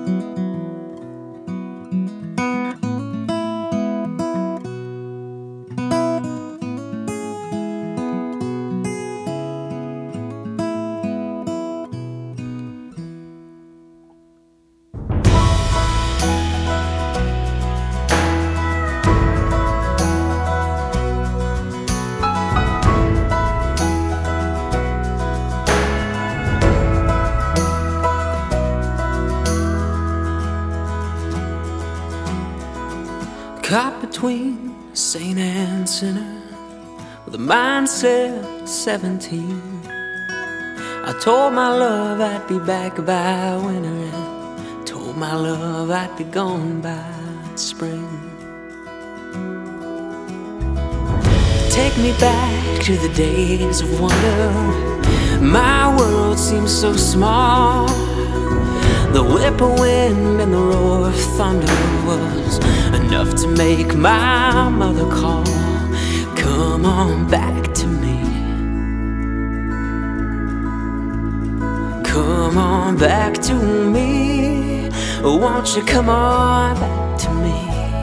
Caught between a saint and sinner, with a mindset of 17. I told my love I'd be back by winter, and told my love I'd be gone by spring. Take me back to the days of wonder. My world seemed so small. The whippoorwill and the roar of thunder was enough to make my mother call. Come on back to me. Come on back to me. Won't you come on back to me?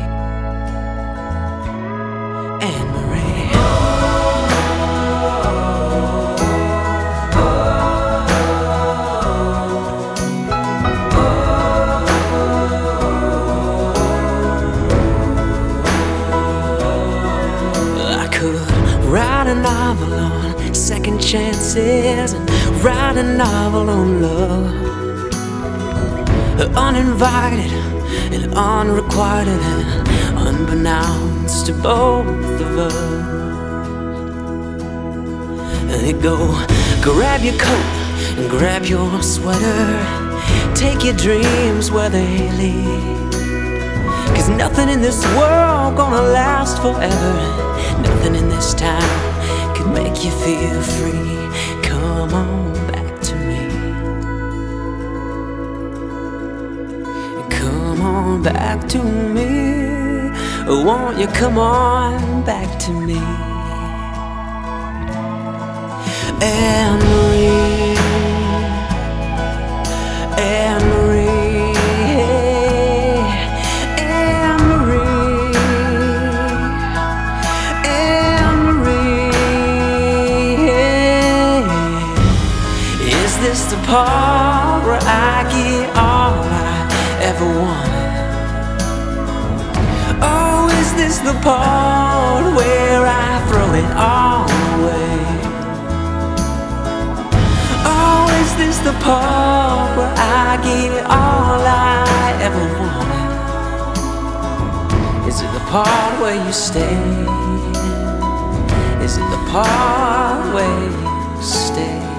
Write a novel on second chances, and write a novel on love. Uninvited and unrequited and unbeknownst to both of us. And go grab your coat and grab your sweater. Take your dreams where they lead. 'Cause nothing in this world gonna last forever. Nothing in this town could make you feel free. Come on back to me. Come on back to me. Won't you come on back to me? Anne-Marie, Anne-Marie. Is this the part where I get all I ever wanted? Oh, is this the part where I throw it all away? Oh, is this the part where I get all I ever wanted? Is it the part where you stay? Is it the part where you stay?